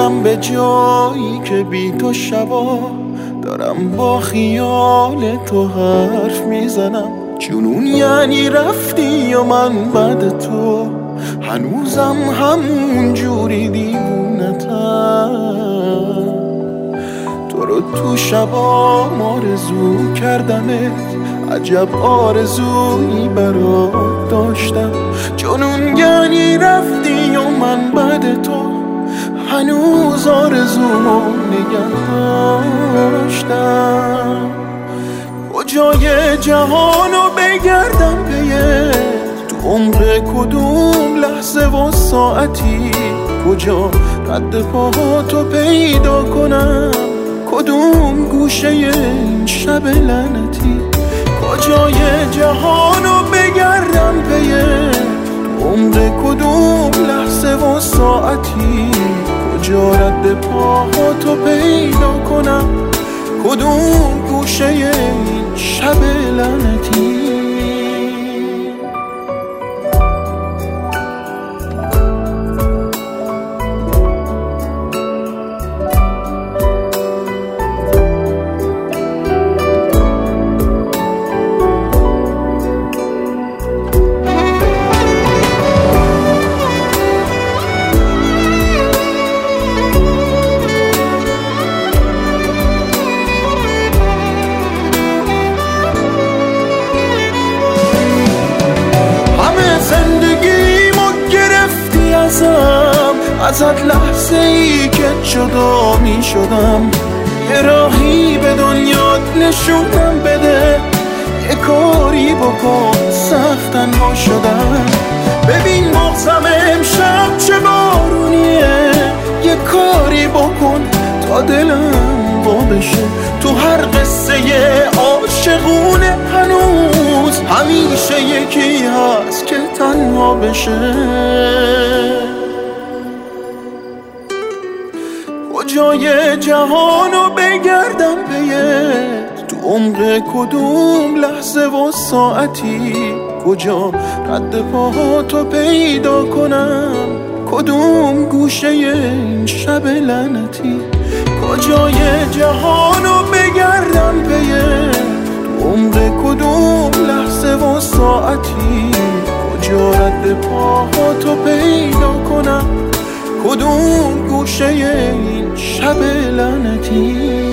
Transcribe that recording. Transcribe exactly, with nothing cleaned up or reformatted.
رسیدم به جایی که بی تو شبا دارم با خیال تو حرف میزنم. جنون یعنی رفتی و من بعد تو هنوزم همون جوری دیوونتم. تو رو تو شبا آرزو کردمت، عجب آرزویی برات داشتم. جنون یعنی رفتی و من بعد تو هنوز آرزومو نگه داشتم. کجای جهانو بگردم پیه، تو عمق کدوم لحظه و ساعتی، کجا رد پاهاتو پیدا کنم، کدوم گوشه این شب لعنتی. کجای جهانو بگردم پیه، تو عمق کدوم لحظه و ساعتی، کجا رد پاهاتو پیدا کنم، کدوم گوشه این شب لعنتی. ازت لحظه ای که جدا می شدم، یه راهی به دنیات نشونم بده، یه کاری بکن سخت تنها شدم. ببین مغزم امشب چه بارونیه، یه کاری بکن تا دلم وا بشه. تو هر قصه عاشقونه هنوز همیشه یکی هست که تنها بشه. کجای جهانو بگردم پیه، تو عمق کدوم لحظه و ساعتی، کجا رد پاهاتو پیدا کنم، کدوم گوشه این شب لعنتی. کجای جهانو بگردم پیه، تو عمق کدوم لحظه و ساعتی، کجا رد پاهاتو پیدا کنم، کدوم گوشه این شب لعنتی.